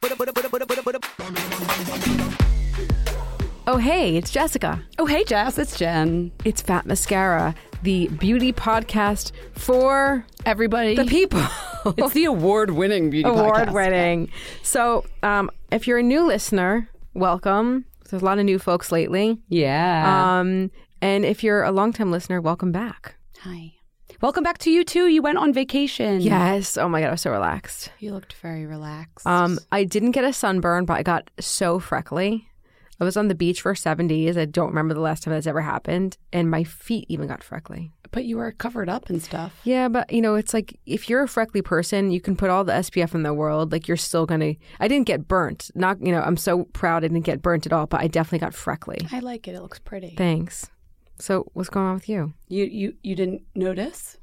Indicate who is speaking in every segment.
Speaker 1: Oh, hey, it's Jessica.
Speaker 2: Oh, hey, Jess, it's Jen.
Speaker 1: It's Fat Mascara, the beauty podcast for
Speaker 2: everybody.
Speaker 1: The people.
Speaker 2: It's the award-winning beauty podcast.
Speaker 1: Award-winning. So, if you're a new listener, welcome. There's a lot of new folks lately.
Speaker 2: Yeah.
Speaker 1: And if you're a longtime listener, welcome back.
Speaker 2: Hi. Welcome back to you, too. You went on vacation.
Speaker 1: Yes. Oh, my God. I was so relaxed.
Speaker 2: You looked very relaxed.
Speaker 1: I didn't get a sunburn, but I got so freckly. I was on the beach for 7 days. I don't remember the last time that's ever happened. And my feet even got freckly.
Speaker 2: But you were covered up and stuff.
Speaker 1: Yeah, but, it's like if you're a freckly person, you can put all the SPF in the world. Like, you're still going to... I didn't get burnt. Not, I'm so proud I didn't get burnt at all, but I definitely got freckly.
Speaker 2: I like it. It looks pretty.
Speaker 1: Thanks. So what's going on with you?
Speaker 2: You didn't notice?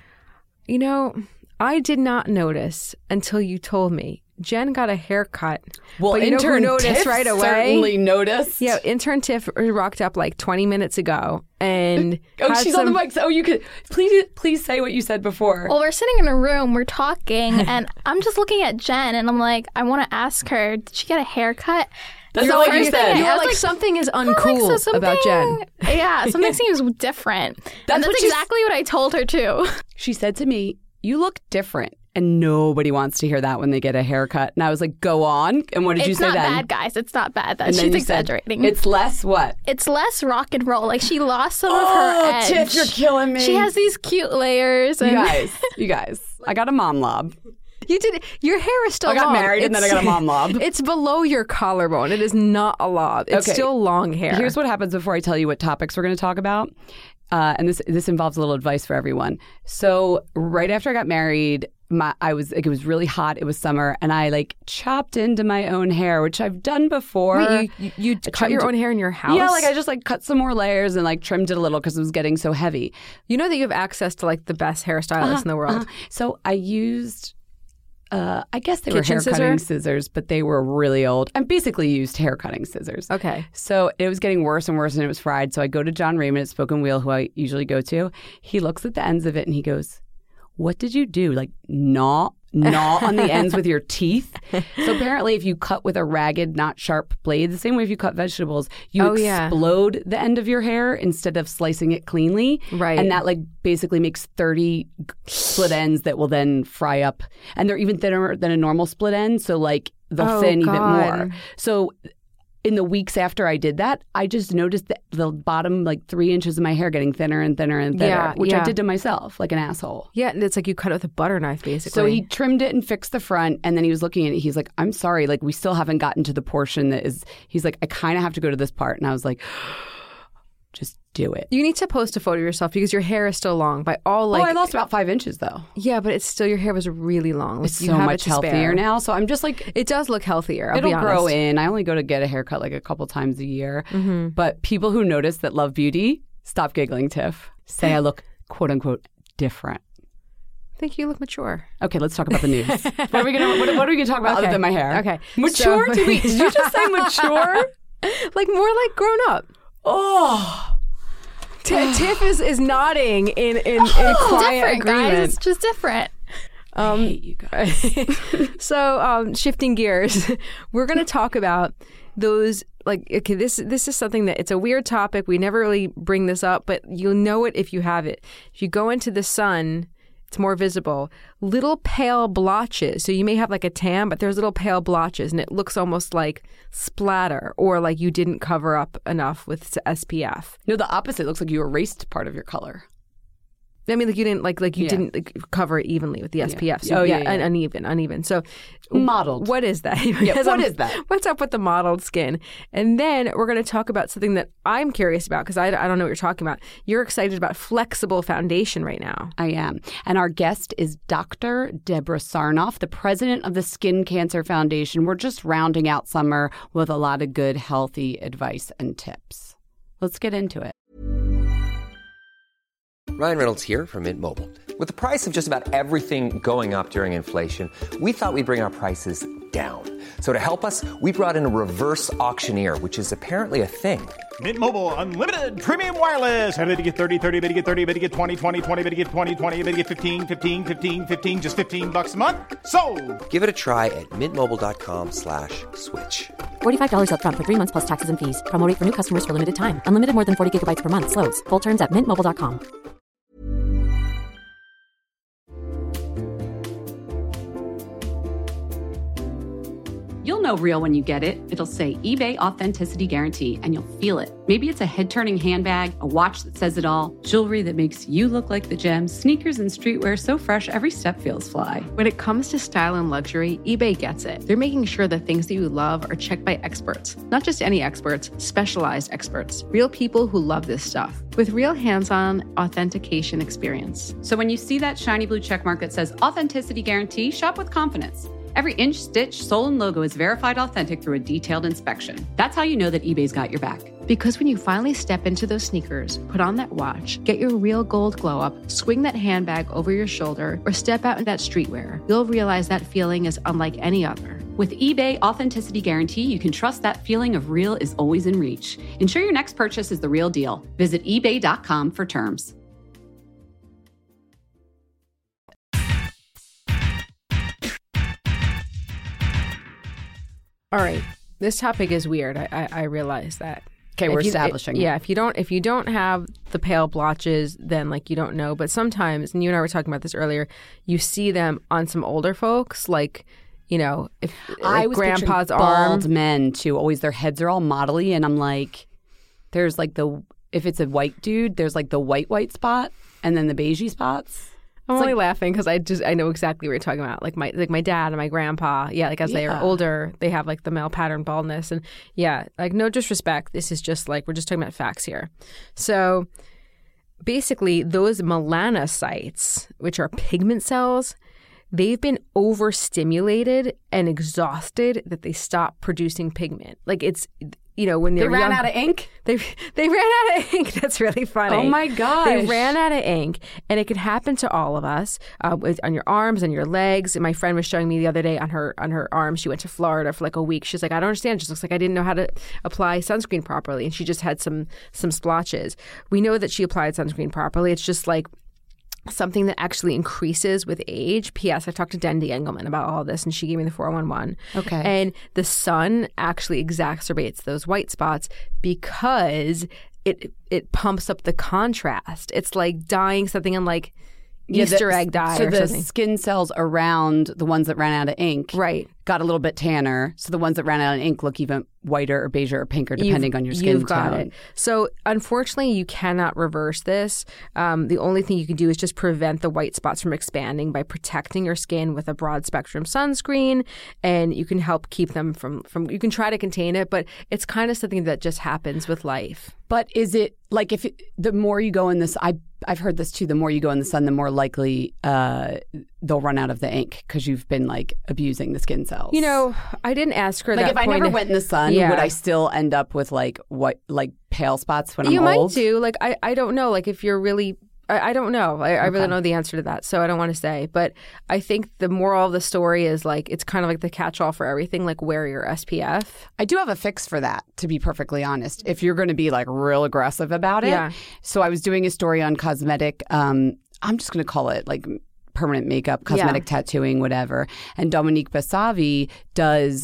Speaker 1: I did not notice until you told me. Jen got a haircut.
Speaker 2: Well,
Speaker 1: but
Speaker 2: intern
Speaker 1: noticed
Speaker 2: Tiff
Speaker 1: right away.
Speaker 2: Certainly noticed.
Speaker 1: Yeah, intern Tiff rocked up like 20 minutes ago, and
Speaker 2: she's on the mic. So you could please say what you said before.
Speaker 3: Well, we're sitting in a room, we're talking, and I'm just looking at Jen, and I'm like, I want to ask her, did she get a haircut?
Speaker 2: That's not what you said.
Speaker 1: You're like, something is uncool about Jen.
Speaker 3: Yeah, something seems different. That's exactly what I told her too.
Speaker 2: She said to me, "You look different." And nobody wants to hear that when they get a haircut. And I was like, go on. And what did you say then?
Speaker 3: It's not bad, guys. It's not bad. She's exaggerating.
Speaker 2: It's less what?
Speaker 3: It's less rock and roll. Like, she lost some of her edge.
Speaker 2: Tiff, you're killing me.
Speaker 3: She has these cute layers. And
Speaker 2: You guys. I got a mom lob.
Speaker 1: You did. Your hair is still long.
Speaker 2: I got married and then I got a mom lob.
Speaker 1: It's below your collarbone. It is not a lob. It's still long hair.
Speaker 2: Here's what happens before I tell you what topics we're going to talk about. And this involves a little advice for everyone. So right after I got married, it was really hot. It was summer, and I chopped into my own hair, which I've done before.
Speaker 1: Wait, you cut your own hair in your house?
Speaker 2: Yeah, I just cut some more layers and trimmed it a little because it was getting so heavy.
Speaker 1: You know that you have access to the best hairstylists in the world.
Speaker 2: So I used. I guess they were hair-cutting scissors, but they were really old. I basically used hair-cutting scissors.
Speaker 1: Okay.
Speaker 2: So it was getting worse and worse, and it was fried. So I go to John Raymond at Spoken Wheel, who I usually go to. He looks at the ends of it, and he goes, "What did you do? Gnaw on the ends with your teeth?" So apparently if you cut with a ragged, not sharp blade, the same way if you cut vegetables, you explode the end of your hair instead of slicing it cleanly.
Speaker 1: Right.
Speaker 2: And that basically makes 30 split ends that will then fry up. And they're even thinner than a normal split end. So they'll thin even more. So in the weeks after I did that, I just noticed that the bottom 3 inches of my hair getting thinner and thinner and thinner, which I did to myself like an asshole.
Speaker 1: Yeah, and it's like you cut it with a butter knife, basically.
Speaker 2: So he trimmed it and fixed the front, and then he was looking at it. He's like, "I'm sorry, we still haven't gotten to the portion that is." He's like, "I kind of have to go to this part," and I was like, "Just do it."
Speaker 1: You need to post a photo of yourself because your hair is still long. By all
Speaker 2: I lost about 5 inches though.
Speaker 1: Yeah, but it's still, your hair was really long.
Speaker 2: It's so much healthier now. So I'm just
Speaker 1: it does look healthier.
Speaker 2: It'll grow in. I only go to get a haircut a couple times a year. Mm-hmm. But people who notice that love beauty, stop giggling, Tiff. Say I look quote unquote different.
Speaker 1: I think you look mature.
Speaker 2: Okay, let's talk about the news. What are we gonna talk about other than my hair?
Speaker 1: Okay,
Speaker 2: mature. Did you just say mature?
Speaker 1: More like grown up.
Speaker 2: Oh.
Speaker 1: Tiff is nodding in quiet agreement.
Speaker 3: Guys. It's just different.
Speaker 2: I hate you guys.
Speaker 1: So, shifting gears, we're going to talk about those. This is something that it's a weird topic. We never really bring this up, but you'll know it if you have it. If you go into the sun, it's more visible. Little pale blotches. So you may have a tan, but there's little pale blotches, and it looks almost like splatter or like you didn't cover up enough with SPF.
Speaker 2: No, the opposite. It looks like you erased part of your color.
Speaker 1: I mean, you didn't didn't cover it evenly with the SPF. So uneven. So
Speaker 2: mottled.
Speaker 1: What is that?
Speaker 2: What is that?
Speaker 1: What's up with the mottled skin? And then we're going to talk about something that I'm curious about because I don't know what you're talking about. You're excited about flexible foundation right now.
Speaker 2: I am. And our guest is Dr. Deborah Sarnoff, the president of the Skin Cancer Foundation. We're just rounding out summer with a lot of good, healthy advice and tips. Let's get into it.
Speaker 4: Ryan Reynolds here from Mint Mobile. With the price of just about everything going up during inflation, we thought we'd bring our prices down. So to help us, we brought in a reverse auctioneer, which is apparently a thing.
Speaker 5: Mint Mobile Unlimited Premium Wireless. How to get 30, 30, bit to get 30, bit to get 20, 20, 20, bit to get 20, 20, bit to get 15, 15, 15, 15, just $15 a month? Sold!
Speaker 4: Give it a try at mintmobile.com/switch.
Speaker 6: $45 up front for 3 months plus taxes and fees. Promo rate for new customers for limited time. Unlimited more than 40 gigabytes per month. Slows full terms at mintmobile.com.
Speaker 2: You'll know real when you get it. It'll say eBay Authenticity Guarantee, and you'll feel it. Maybe it's a head-turning handbag, a watch that says it all, jewelry that makes you look like the gem, sneakers and streetwear so fresh every step feels fly.
Speaker 1: When it comes to style and luxury, eBay gets it. They're making sure the things that you love are checked by experts. Not just any experts, specialized experts. Real people who love this stuff. With real hands-on authentication experience.
Speaker 2: So when you see that shiny blue checkmark that says Authenticity Guarantee, shop with confidence. Every inch, stitch, sole, and logo is verified authentic through a detailed inspection. That's how you know that eBay's got your back.
Speaker 1: Because when you finally step into those sneakers, put on that watch, get your real gold glow up, swing that handbag over your shoulder, or step out in that streetwear, you'll realize that feeling is unlike any other.
Speaker 2: With eBay Authenticity Guarantee, you can trust that feeling of real is always in reach. Ensure your next purchase is the real deal. Visit ebay.com for terms.
Speaker 1: All right. This topic is weird. I realize that.
Speaker 2: Okay, we're establishing it.
Speaker 1: Yeah, if you don't have the pale blotches, then like you don't know. But sometimes, and you and I were talking about this earlier, you see them on some older folks, like, you know, if
Speaker 2: I
Speaker 1: like
Speaker 2: was
Speaker 1: grandpa's
Speaker 2: bald
Speaker 1: arm.
Speaker 2: men too. Always their heads are all modelly, and I'm like, there's like if it's a white dude, there's like the white spot, and then the beigey spots.
Speaker 1: I'm only laughing because I know exactly what you're talking about. Like my dad and my grandpa, like as they are older, they have like the male pattern baldness, and like no disrespect, this is just like we're just talking about facts here. So basically, those melanocytes, which are pigment cells, they've been overstimulated and exhausted that they stop producing pigment. Like it's. You know, when
Speaker 2: they
Speaker 1: ran
Speaker 2: young, out of ink?
Speaker 1: They ran out of ink. That's really funny.
Speaker 2: Oh, my gosh.
Speaker 1: They ran out of ink, and it can happen to all of us on your arms and your legs. And my friend was showing me the other day on her arm. She went to Florida for like a week. She's like, I don't understand. It just looks like I didn't know how to apply sunscreen properly. And she just had some splotches. We know that she applied sunscreen properly. It's just like something that actually increases with age. P.S. I talked to Dendi Engelman about all this, and she gave me the 411.
Speaker 2: Okay.
Speaker 1: And the sun actually exacerbates those white spots because it pumps up the contrast. It's like dyeing something in like Easter egg dye or something.
Speaker 2: So the skin cells around the ones that ran out of ink got a little bit tanner. So the ones that ran out of ink look even whiter or beige or pinker depending on your skin
Speaker 1: You've got
Speaker 2: tone.
Speaker 1: it. So unfortunately, you cannot reverse this. The only thing you can do is just prevent the white spots from expanding by protecting your skin with a broad spectrum sunscreen, and you can help keep them from you can try to contain it, but it's kind of something that just happens with life.
Speaker 2: But is it like the more you go in this, I've heard this too, the more you go in the sun, the more likely they'll run out of the ink because you've been like abusing the skin cells.
Speaker 1: You know, I didn't ask her
Speaker 2: like
Speaker 1: that
Speaker 2: if I
Speaker 1: point.
Speaker 2: never went in the sun, would I still end up with like pale spots when I'm
Speaker 1: you
Speaker 2: old?
Speaker 1: You might do. Like I don't know. Like if you're really I don't know. I really don't know the answer to that, so I don't want to say. But I think the moral of the story is like it's kind of like the catch-all for everything, like wear your SPF.
Speaker 2: I do have a fix for that, to be perfectly honest, if you're going to be like real aggressive about it.
Speaker 1: Yeah.
Speaker 2: So I was doing a story on cosmetic, I'm just going to call it like permanent makeup, cosmetic tattooing, whatever. And Dominique Bassavi does...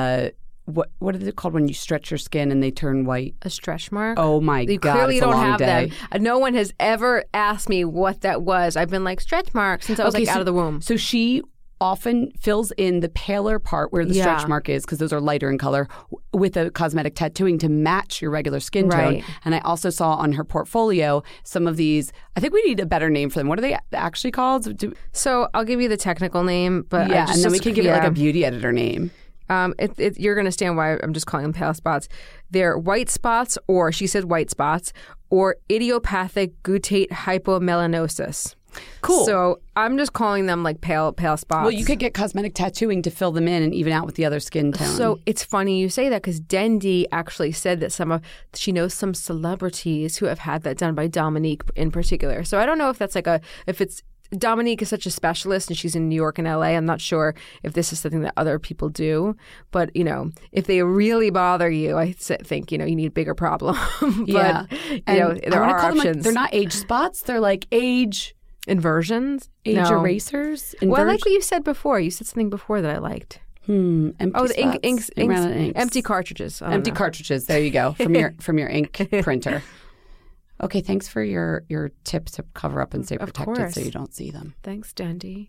Speaker 2: What is it called when you stretch your skin and they turn white?
Speaker 1: A stretch mark?
Speaker 2: Oh my
Speaker 1: you
Speaker 2: God!
Speaker 1: Clearly
Speaker 2: it's a
Speaker 1: don't
Speaker 2: long
Speaker 1: have
Speaker 2: day.
Speaker 1: them. No one has ever asked me what that was. I've been like stretch marks since I was out of the womb.
Speaker 2: So she often fills in the paler part where the stretch mark is, because those are lighter in color, with a cosmetic tattooing to match your regular skin tone. And I also saw on her portfolio some of these. I think we need a better name for them. What are they actually called?
Speaker 1: So I'll give you the technical name, but
Speaker 2: and then we can give it like a beauty editor name.
Speaker 1: You're going to understand why I'm just calling them pale spots. They're white spots, or she said white spots, or idiopathic guttate hypomelanosis.
Speaker 2: Cool.
Speaker 1: So I'm just calling them like pale spots.
Speaker 2: Well, you could get cosmetic tattooing to fill them in and even out with the other skin tone.
Speaker 1: So it's funny you say that, because Dendi actually said that she knows some celebrities who have had that done by Dominique in particular. So I don't know if that's if it's Dominique is such a specialist and she's in New York and LA. I'm not sure if this is something that other people do, but if they really bother you, I think, you need a bigger problem. But,
Speaker 2: Yeah.
Speaker 1: there are options.
Speaker 2: They're not age spots. They're like age
Speaker 1: inversions,
Speaker 2: age
Speaker 1: No.
Speaker 2: erasers.
Speaker 1: Well, I like what you said before. You said something before that I liked.
Speaker 2: Empty
Speaker 1: Oh, the
Speaker 2: spots.
Speaker 1: empty cartridges. I don't
Speaker 2: Empty
Speaker 1: know.
Speaker 2: cartridges. There you go. From your ink printer. Okay, thanks for your tip to cover up and stay
Speaker 1: Of
Speaker 2: protected
Speaker 1: course.
Speaker 2: so you don't see them.
Speaker 1: Thanks, Dandy.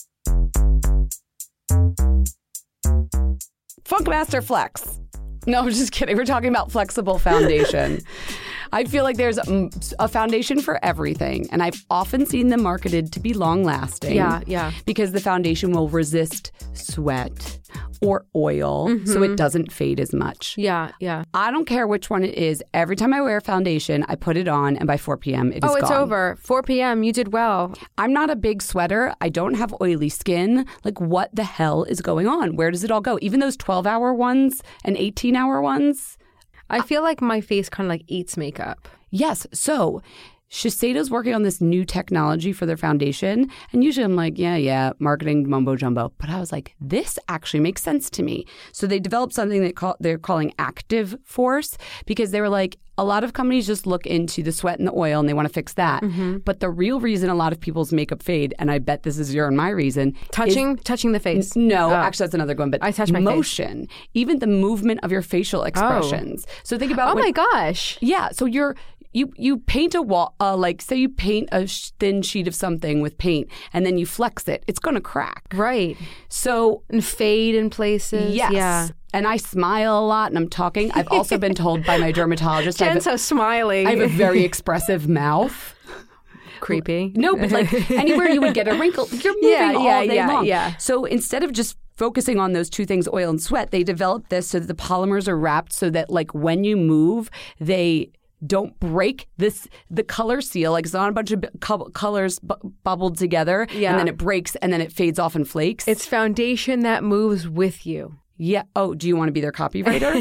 Speaker 2: Funkmaster Flex. No, I'm just kidding. We're talking about flexible foundation. I feel like there's a foundation for everything, and I've often seen them marketed to be long-lasting.
Speaker 1: Yeah.
Speaker 2: Because the foundation will resist sweat or oil, so it doesn't fade as much.
Speaker 1: Yeah.
Speaker 2: I don't care which one it is. Every time I wear a foundation, I put it on, and by 4 p.m., it is gone.
Speaker 1: Oh, it's over. 4 p.m. You did well.
Speaker 2: I'm not a big sweater. I don't have oily skin. Like, what the hell is going on? Where does it all go? Even those 12-hour ones and 18-hour ones?
Speaker 1: I feel like my face kind of like eats makeup.
Speaker 2: Yes. So Shiseido's working on this new technology for their foundation. And usually I'm like, yeah, marketing mumbo jumbo. But I was like, this actually makes sense to me. So they developed something that they're calling Active Force, because they were like, a lot of companies just look into the sweat and the oil and they want to fix that. But the real reason a lot of people's makeup fade, and I bet this is your and my reason,
Speaker 1: Touching the face.
Speaker 2: No, actually that's another one. But
Speaker 1: I touch my face.
Speaker 2: motion, even the movement of your facial expressions. So think about
Speaker 1: Oh my gosh.
Speaker 2: yeah. So you paint a wall, like say you paint a thin sheet of something with paint and then you flex it, it's going to crack.
Speaker 1: Right.
Speaker 2: So
Speaker 1: And fade in places.
Speaker 2: yes.
Speaker 1: Yeah.
Speaker 2: And I smile a lot and I'm talking. I've also been told by my dermatologist
Speaker 1: Jen's so smiling.
Speaker 2: I have a very expressive mouth.
Speaker 1: creepy.
Speaker 2: No, but like anywhere you would get a wrinkle, you're moving all day long.
Speaker 1: Yeah.
Speaker 2: So instead of just focusing on those two things, oil and sweat, they developed this so that the polymers are wrapped so that like when you move, they don't break the color seal. Like it's not a bunch of colors bubbled together and then it breaks and then it fades off in flakes.
Speaker 1: It's foundation that moves with you.
Speaker 2: Yeah. Oh, do you want to be their copywriter?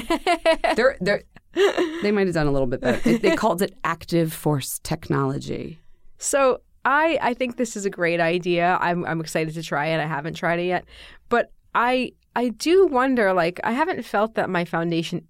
Speaker 2: They might have done a little bit better. They called it Active Force Technology.
Speaker 1: So I think this is a great idea. I'm excited to try it. I haven't tried it yet. But I do wonder, like, I haven't felt that my foundation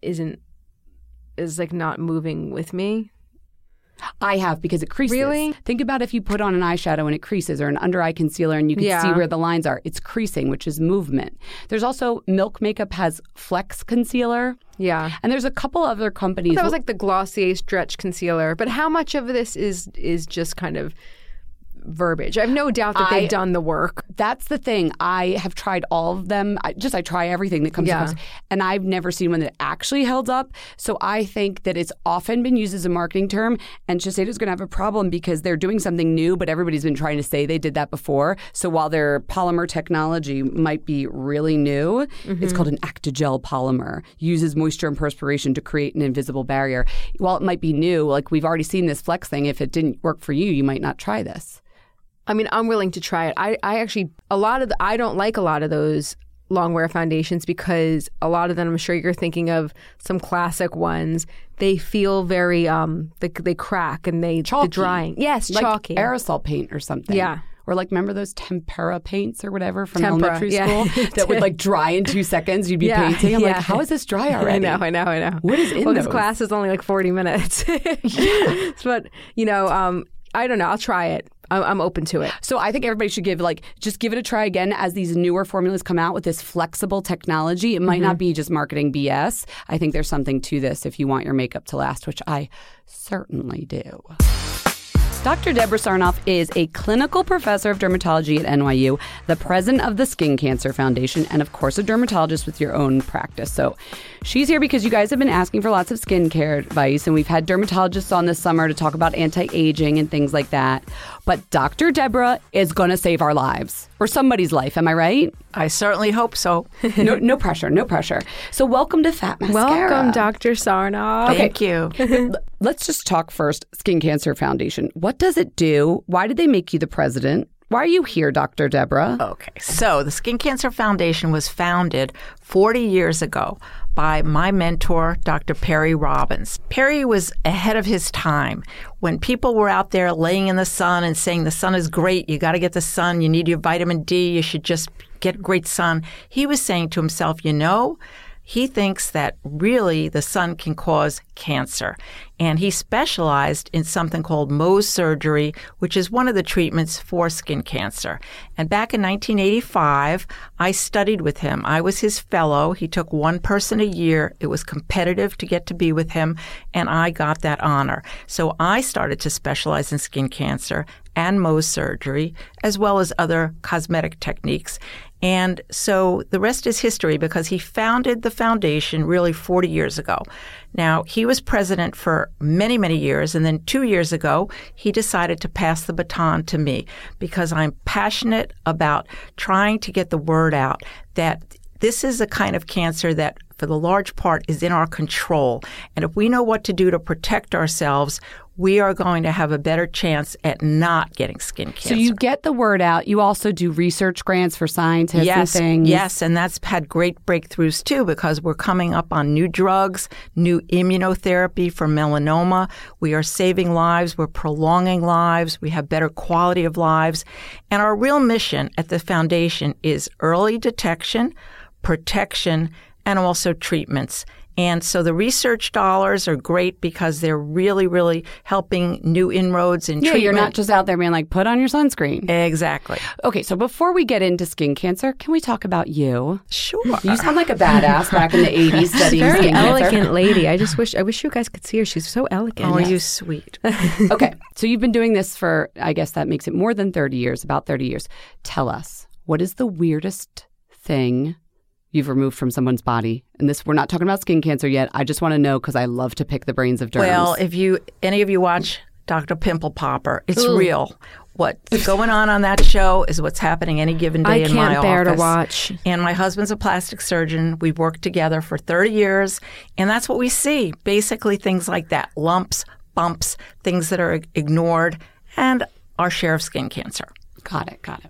Speaker 1: is like not moving with me.
Speaker 2: I have, because it creases.
Speaker 1: Really?
Speaker 2: Think about if you put on an eyeshadow and it creases, or an under eye concealer and you can see where the lines are. It's creasing, which is movement. There's also Milk Makeup has Flex Concealer.
Speaker 1: Yeah.
Speaker 2: And there's a couple other companies.
Speaker 1: That was like the Glossier Stretch Concealer. But how much of this is just kind of verbiage? I have no doubt that they've done the work.
Speaker 2: That's the thing. I have tried all of them. I try everything that comes across. And I've never seen one that actually held up. So I think that it's often been used as a marketing term. And Shiseido's going to have a problem because they're doing something new, but everybody's been trying to say they did that before. So while their polymer technology might be really new, it's called an Actigel polymer. Uses moisture and perspiration to create an invisible barrier. While it might be new, like we've already seen this Flex thing. If it didn't work for you, you might not try this.
Speaker 1: I mean, I'm willing to try it. I actually, I don't like a lot of those long wear foundations because a lot of them, I'm sure you're thinking of some classic ones. They feel very, they crack and the drying. Yes,
Speaker 2: like
Speaker 1: chalky.
Speaker 2: Aerosol paint or something.
Speaker 1: Yeah.
Speaker 2: Or like, remember those tempera paints or whatever from
Speaker 1: Tempera,
Speaker 2: elementary school that would like dry in 2 seconds? You'd be painting. I'm like, how is this dry already?
Speaker 1: I know.
Speaker 2: What is in
Speaker 1: Well,
Speaker 2: those?
Speaker 1: this class is only like 40 minutes. But, I don't know. I'll try it. I'm open to it.
Speaker 2: So I think everybody should just give it a try again as these newer formulas come out with this flexible technology. It might not be just marketing BS. I think there's something to this if you want your makeup to last, which I certainly do. Dr. Deborah Sarnoff is a clinical professor of dermatology at NYU, the president of the Skin Cancer Foundation, and of course a dermatologist with your own practice. So she's here because you guys have been asking for lots of skincare advice, and we've had dermatologists on this summer to talk about anti-aging and things like that. But Dr. Deborah is going to save our lives, or somebody's life. Am I right?
Speaker 7: I certainly hope so.
Speaker 2: No pressure, no pressure. So welcome to Fat Mascara.
Speaker 1: Welcome, Dr. Sarnoff.
Speaker 7: Thank you.
Speaker 2: Let's just talk first. Skin Cancer Foundation. What does it do? Why did they make you the president? Why are you here, Dr. Deborah?
Speaker 7: Okay, so the Skin Cancer Foundation was founded 40 years ago by my mentor, Dr. Perry Robbins. Perry was ahead of his time. When people were out there laying in the sun and saying the sun is great, you got to get the sun, you need your vitamin D, you should just get great sun, he was saying to himself, he thinks that really the sun can cause cancer. And he specialized in something called Mohs surgery, which is one of the treatments for skin cancer. And back in 1985, I studied with him. I was his fellow. He took one person a year. It was competitive to get to be with him, and I got that honor. So I started to specialize in skin cancer and Mohs surgery, as well as other cosmetic techniques. And so the rest is history because he founded the foundation really 40 years ago. Now, he was president for many, many years, and then 2 years ago, he decided to pass the baton to me because I'm passionate about trying to get the word out that this is a kind of cancer that, for the large part, is in our control. And if we know what to do to protect ourselves, we are going to have a better chance at not getting skin cancer.
Speaker 2: So you get the word out. You also do research grants for scientists and things.
Speaker 7: Yes, and that's had great breakthroughs too because we're coming up on new drugs, new immunotherapy for melanoma. We are saving lives. We're prolonging lives. We have better quality of lives. And our real mission at the foundation is early detection, protection, and also treatments. And so the research dollars are great because they're really, really helping new inroads in treatment.
Speaker 2: You're not just out there being like, put on your sunscreen.
Speaker 7: Exactly.
Speaker 2: Okay, so before we get into skin cancer, can we talk about you?
Speaker 7: Sure.
Speaker 2: You sound like a badass back in the 80s studying
Speaker 1: Very
Speaker 2: skin cancer.
Speaker 1: elegant lady. I wish you guys could see her. She's so elegant.
Speaker 7: Oh, you sweet.
Speaker 2: Okay, so you've been doing this for, I guess that makes it more than 30 years, about 30 years. Tell us, what is the weirdest thing you've removed from someone's body? And this, we're not talking about skin cancer yet. I just want to know because I love to pick the brains of derms.
Speaker 7: Well, if any of you watch Dr. Pimple Popper, it's real. What's going on that show is what's happening any given day in my office.
Speaker 1: I can't bear to watch.
Speaker 7: And my husband's a plastic surgeon. We've worked together for 30 years, and that's what we see. Basically things like that, lumps, bumps, things that are ignored, and our share of skin cancer.
Speaker 2: Got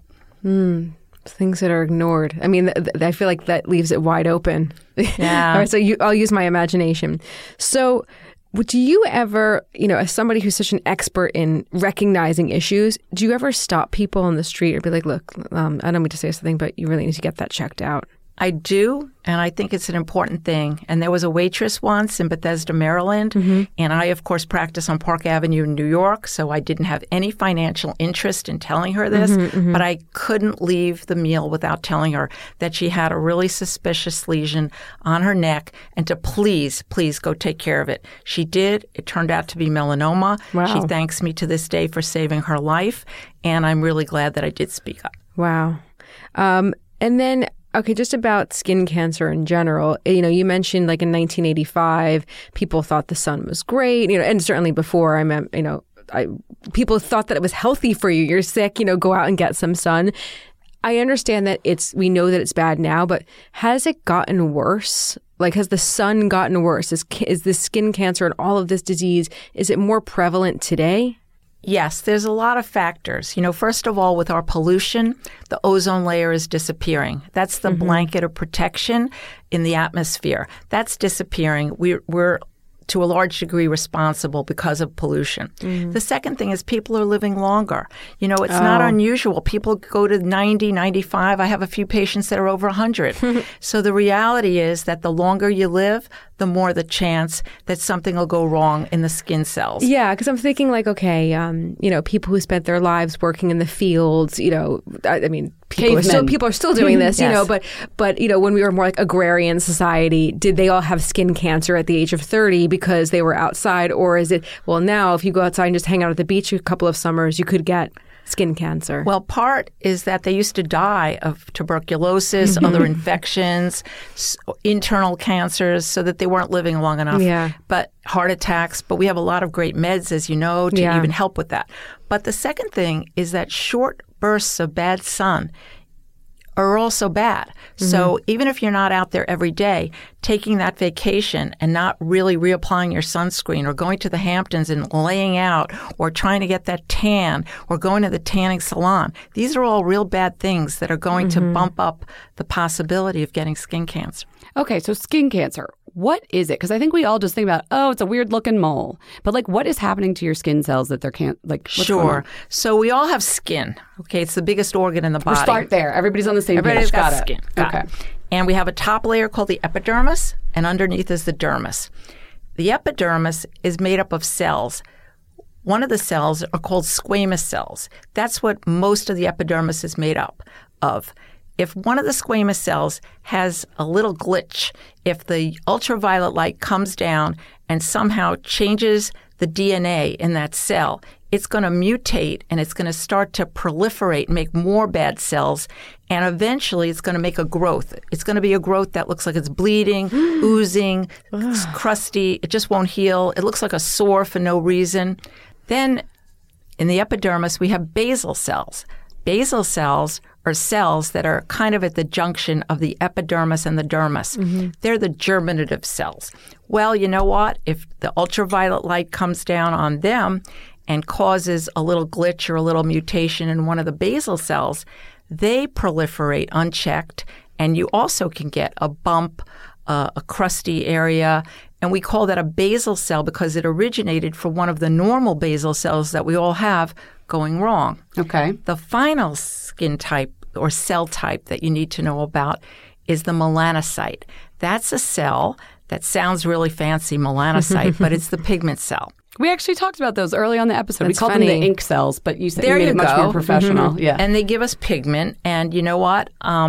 Speaker 2: it.
Speaker 1: Things that are ignored. I mean, I feel like that leaves it wide open.
Speaker 7: Yeah.
Speaker 1: All right, so I'll use my imagination. So do you ever, as somebody who's such an expert in recognizing issues, do you ever stop people on the street or be like, look, I don't mean to say something, but you really need to get that checked out?
Speaker 7: I do, and I think it's an important thing. And there was a waitress once in Bethesda, Maryland, and I, of course, practice on Park Avenue in New York, so I didn't have any financial interest in telling her this, but I couldn't leave the meal without telling her that she had a really suspicious lesion on her neck and to please go take care of it. She did. It turned out to be melanoma.
Speaker 1: Wow.
Speaker 7: She thanks me to this day for saving her life, and I'm really glad that I did speak up.
Speaker 1: Wow. And then... Okay, just about skin cancer in general. You mentioned like in 1985, people thought the sun was great, and certainly before, people thought that it was healthy for you. You're sick, go out and get some sun. I understand that we know that it's bad now, but has it gotten worse? Like, has the sun gotten worse? Is this skin cancer and all of this disease, is it more prevalent today?
Speaker 7: Yes, there's a lot of factors. First of all, with our pollution, the ozone layer is disappearing. That's the blanket of protection in the atmosphere. That's disappearing. We're to a large degree responsible because of pollution. The second thing is people are living longer. It's not unusual. People go to 90, 95. I have a few patients that are over 100. So the reality is that the longer you live, the more the chance that something will go wrong in the skin cells. Yeah,
Speaker 1: because I'm thinking like, okay, people who spent their lives working in the fields, people are still doing this,
Speaker 7: Yes.
Speaker 1: but when we were more like agrarian society, did they all have skin cancer at the age of 30 because they were outside? Or is it, well, now if you go outside and just hang out at the beach a couple of summers, you could get skin cancer?
Speaker 7: Well, part is that they used to die of tuberculosis, other infections, internal cancers, so that they weren't living long enough.
Speaker 1: Yeah.
Speaker 7: But heart attacks. But we have a lot of great meds, as you know, to even help with that. But the second thing is that short bursts of bad sun are also bad. So even if you're not out there every day, taking that vacation and not really reapplying your sunscreen or going to the Hamptons and laying out or trying to get that tan or going to the tanning salon, these are all real bad things that are going to bump up the possibility of getting skin cancer.
Speaker 2: Okay, so skin cancer. What is it? Because I think we all just think about, oh, it's a weird looking mole. But like, what is happening to your skin cells that they're what's going on?
Speaker 7: So we all have skin. Okay, it's the biggest organ in the body.
Speaker 2: We'll start there. Everybody's on the same
Speaker 7: Everybody's
Speaker 2: page.
Speaker 7: got
Speaker 2: Got it.
Speaker 7: skin. Got it. And we have a top layer called the epidermis, and underneath is the dermis. The epidermis is made up of cells. One of the cells are called squamous cells. That's what most of the epidermis is made up of. If one of the squamous cells has a little glitch, if the ultraviolet light comes down and somehow changes the DNA in that cell, it's going to mutate and it's going to start to proliferate and make more bad cells. And eventually it's going to make a growth. It's going to be a growth that looks like it's bleeding, oozing, it's crusty. It just won't heal. It looks like a sore for no reason. Then in the epidermis, we have basal cells. Basal cells are cells that are kind of at the junction of the epidermis and the dermis. They're the germinative cells. Well, you know what? If the ultraviolet light comes down on them and causes a little glitch or a little mutation in one of the basal cells, they proliferate unchecked, and you also can get a bump, a crusty area, and we call that a basal cell because it originated from one of the normal basal cells that we all have going wrong.
Speaker 2: Okay.
Speaker 7: The final skin type or cell type that you need to know about is the melanocyte. That's a cell that sounds really fancy, melanocyte, but it's the pigment cell.
Speaker 2: We actually talked about those early on the episode.
Speaker 1: That's
Speaker 2: we called
Speaker 1: funny.
Speaker 2: them the ink cells, but you said
Speaker 7: There
Speaker 2: you made
Speaker 7: you
Speaker 2: it much
Speaker 7: go.
Speaker 2: more professional. Yeah.
Speaker 7: And they give us pigment. And you know what?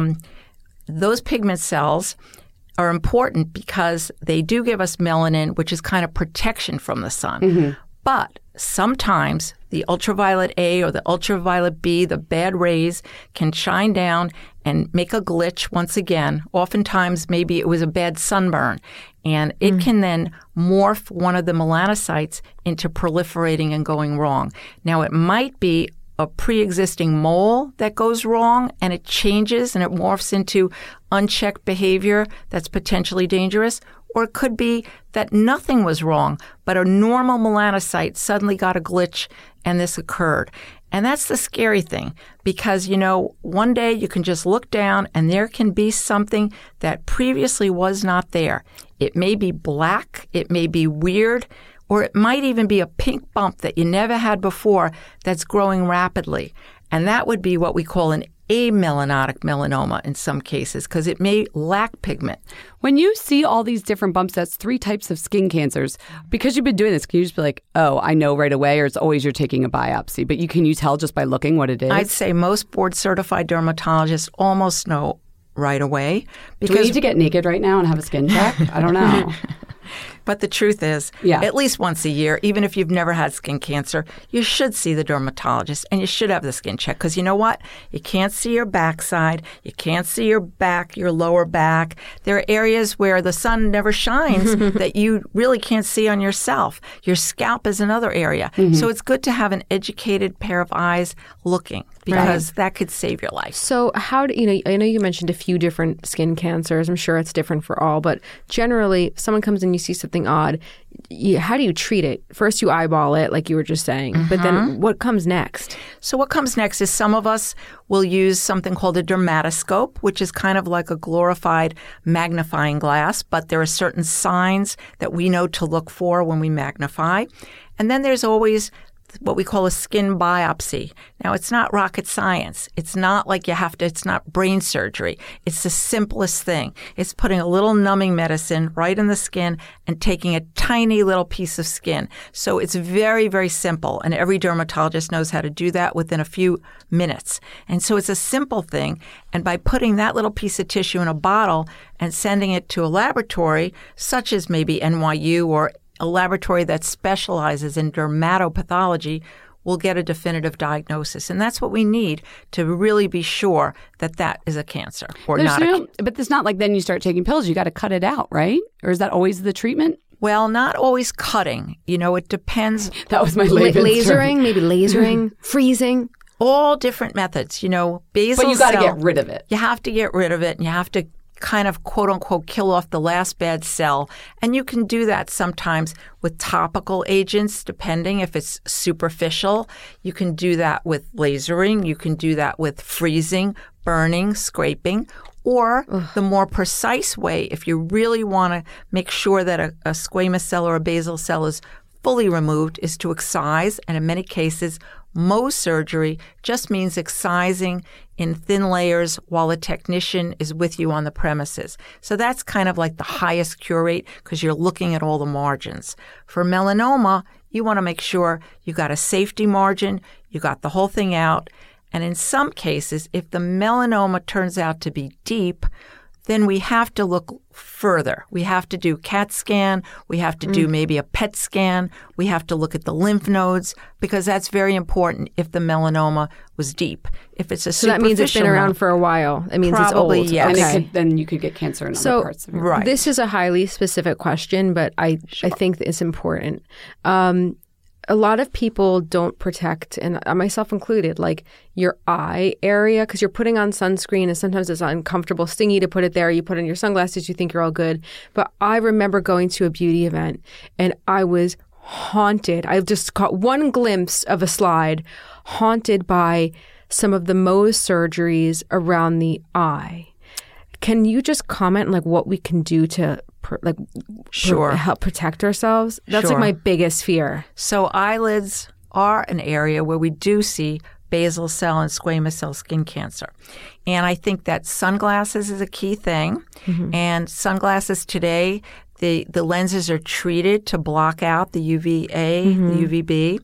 Speaker 7: Those pigment cells are important because they do give us melanin, which is kind of protection from the sun. But sometimes the ultraviolet A or the ultraviolet B, the bad rays, can shine down and make a glitch once again. Oftentimes, maybe it was a bad sunburn. And it can then morph one of the melanocytes into proliferating and going wrong. Now, it might be a pre-existing mole that goes wrong and it changes and it morphs into unchecked behavior that's potentially dangerous. Or it could be that nothing was wrong, but a normal melanocyte suddenly got a glitch and this occurred. And that's the scary thing because, you know, one day you can just look down and there can be something that previously was not there. It may be black, it may be weird, or it might even be a pink bump that you never had before that's growing rapidly. And that would be what we call an amelanotic melanoma in some cases because it may lack pigment.
Speaker 2: When you see all these different bumps, that's 3 types of skin cancers. Because you've been doing this, can you just be like, oh, I know right away, or it's always you're taking a biopsy? But can you tell just by looking what it is?
Speaker 7: I'd say most board-certified dermatologists almost know right away.
Speaker 2: Do we need to get naked right now and have a skin check? I don't know.
Speaker 7: But the truth is, at least once a year, even if you've never had skin cancer, you should see the dermatologist and you should have the skin check. Because you know what? You can't see your backside. You can't see your back, your lower back. There are areas where the sun never shines that you really can't see on yourself. Your scalp is another area. So it's good to have an educated pair of eyes looking because that could save your life.
Speaker 1: So how do I know you mentioned a few different skin cancers. I'm sure it's different for all, but generally if someone comes in, you see something odd, how do you treat it? First you eyeball it like you were just saying, but then what comes next?
Speaker 7: So what comes next is some of us will use something called a dermatoscope, which is kind of like a glorified magnifying glass, but there are certain signs that we know to look for when we magnify. And then there's always what we call a skin biopsy. Now, it's not rocket science. It's not like it's not brain surgery. It's the simplest thing. It's putting a little numbing medicine right in the skin and taking a tiny little piece of skin. So it's very, very simple. And every dermatologist knows how to do that within a few minutes. And so it's a simple thing. And by putting that little piece of tissue in a bottle and sending it to a laboratory, such as maybe NYU or a laboratory that specializes in dermatopathology, will get a definitive diagnosis. And that's what we need to really be sure that that is a cancer or not.
Speaker 2: But it's not like then you start taking pills. You got to cut it out, right? Or is that always the treatment?
Speaker 7: Well, not always cutting. You know, it depends.
Speaker 2: That was my layman's term.
Speaker 1: Lasering, maybe lasering, freezing.
Speaker 7: all different methods. Basal
Speaker 2: But you got to
Speaker 7: cell,
Speaker 2: get rid of it.
Speaker 7: You have to get rid of it, and you have to kind of quote unquote kill off the last bad cell. And you can do that sometimes with topical agents, depending if it's superficial. You can do that with lasering. You can do that with freezing, burning, scraping. Or the more precise way, if you really want to make sure that a squamous cell or a basal cell is fully removed, is to excise. And in many cases, Mohs surgery just means excising in thin layers while a technician is with you on the premises. So that's kind of like the highest cure rate because you're looking at all the margins. For melanoma, you want to make sure you got a safety margin, you got the whole thing out. And in some cases, if the melanoma turns out to be deep, then we have to look further. We have to do CAT scan. We have to do maybe a PET scan. We have to look at the lymph nodes because that's very important if the melanoma was deep. If it's a
Speaker 1: So that means it's been around for a while. It means
Speaker 7: Probably,
Speaker 1: it's old.
Speaker 7: yes.
Speaker 1: Okay.
Speaker 2: And then you could get cancer in other parts of your
Speaker 7: right.
Speaker 1: This is a highly specific question, but I think that it's important. A lot of people don't protect, and myself included, like your eye area because you're putting on sunscreen and sometimes it's uncomfortable, stingy to put it there. You put on your sunglasses, you think you're all good. But I remember going to a beauty event and I was haunted. I just caught one glimpse of a slide, haunted by some of the Mohs surgeries around the eye. Can you just comment on like what we can do to help protect ourselves? That's
Speaker 7: Sure.
Speaker 1: like my biggest fear.
Speaker 7: So eyelids are an area where we do see basal cell and squamous cell skin cancer. And I think that sunglasses is a key thing. And sunglasses today, the lenses are treated to block out the UVA, the UVB.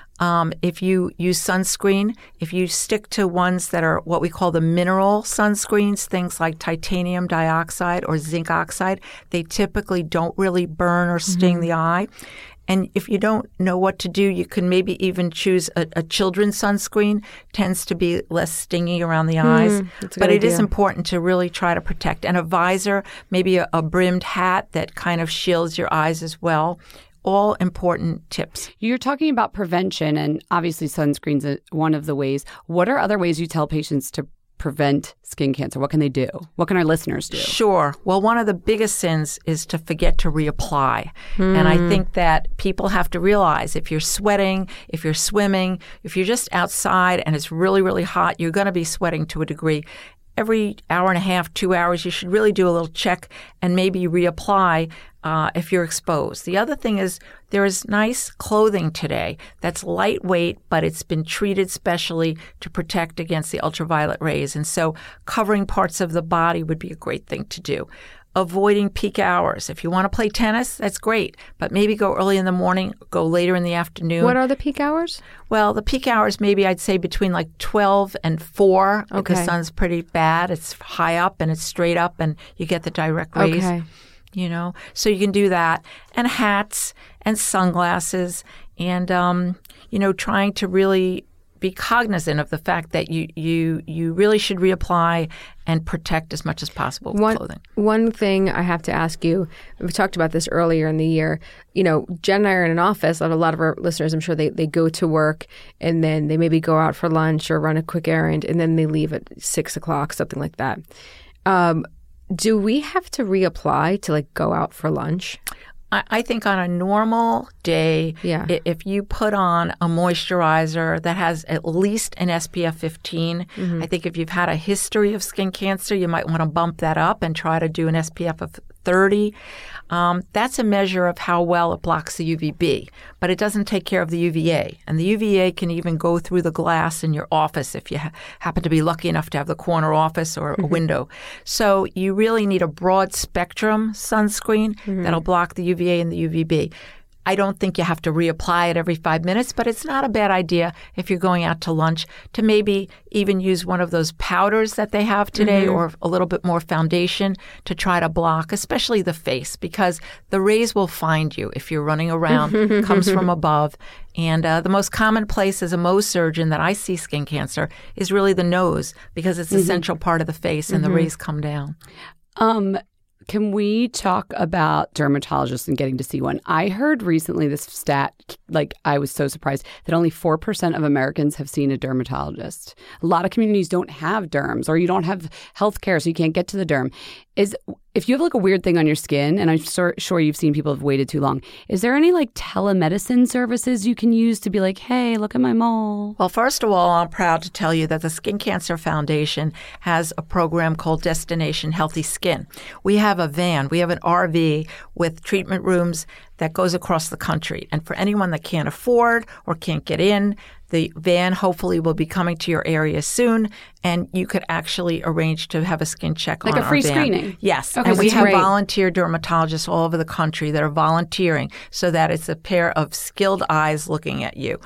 Speaker 7: If you use sunscreen, if you stick to ones that are what we call the mineral sunscreens, things like titanium dioxide or zinc oxide, they typically don't really burn or sting the eye. And if you don't know what to do, you can maybe even choose a children's sunscreen. Tends to be less stingy around the eyes.
Speaker 1: That's a
Speaker 7: But
Speaker 1: good
Speaker 7: it is
Speaker 1: idea.
Speaker 7: important to really try to protect. And a visor, maybe a brimmed hat that kind of shields your eyes as well. All important tips.
Speaker 2: You're talking about prevention, and obviously sunscreen's one of the ways. What are other ways you tell patients to prevent skin cancer? What can they do? What can our listeners do?
Speaker 7: Sure. Well, one of the biggest sins is to forget to reapply. And I think that people have to realize if you're sweating, if you're swimming, if you're just outside and it's really, really hot, you're going to be sweating to a degree. Every hour and a half, 2 hours, you should really do a little check and maybe reapply if you're exposed. The other thing is there is nice clothing today that's lightweight, but it's been treated specially to protect against the ultraviolet rays. And so covering parts of the body would be a great thing to do. Avoiding peak hours. If you want to play tennis, that's great, but maybe go early in the morning, go later in the afternoon.
Speaker 1: What are the peak hours?
Speaker 7: Well, the peak hours, maybe I'd say between like 12 and 4.
Speaker 1: Okay.
Speaker 7: The sun's pretty bad. It's high up and it's straight up and you get the direct rays.
Speaker 1: Okay.
Speaker 7: So you can do that. And hats and sunglasses and, trying to really be cognizant of the fact that you really should reapply and protect as much as possible with clothing.
Speaker 1: One thing I have to ask you, we talked about this earlier in the year. Jen and I are in an office. A lot of our listeners, I'm sure they go to work and then they maybe go out for lunch or run a quick errand and then they leave at 6 o'clock, something like that. Do we have to reapply to go out for lunch?
Speaker 7: I think on a normal day, if you put on a moisturizer that has at least an SPF 15, I think if you've had a history of skin cancer, you might want to bump that up and try to do an SPF of 30. That's a measure of how well it blocks the UVB, but it doesn't take care of the UVA. And the UVA can even go through the glass in your office if you happen to be lucky enough to have the corner office or a window. So you really need a broad spectrum sunscreen that'll block the UVA and the UVB. I don't think you have to reapply it every 5 minutes, but it's not a bad idea if you're going out to lunch to maybe even use one of those powders that they have today or a little bit more foundation to try to block, especially the face, because the rays will find you if you're running around, comes from above. And the most common place as a Mohs surgeon that I see skin cancer is really the nose because it's the central part of the face and the rays come down.
Speaker 2: Can we talk about dermatologists and getting to see one? I heard recently this stat, like I was so surprised, that only 4% of Americans have seen a dermatologist. A lot of communities don't have derms, or you don't have health care, so you can't get to the derm. If you have like a weird thing on your skin, and I'm sure you've seen people have waited too long, is there any like telemedicine services you can use to be like, hey, look at my mole?
Speaker 7: Well, first of all, I'm proud to tell you that the Skin Cancer Foundation has a program called Destination Healthy Skin. We have a van, we have an RV with treatment rooms that goes across the country. And for anyone that can't afford or can't get in, the van hopefully will be coming to your area soon, and you could actually arrange to have a skin check on our van.
Speaker 2: Like a free screening?
Speaker 7: Yes.
Speaker 2: Okay,
Speaker 7: and we have
Speaker 2: great.
Speaker 7: volunteer dermatologists all over the country that are volunteering so that it's a pair of skilled eyes looking at you.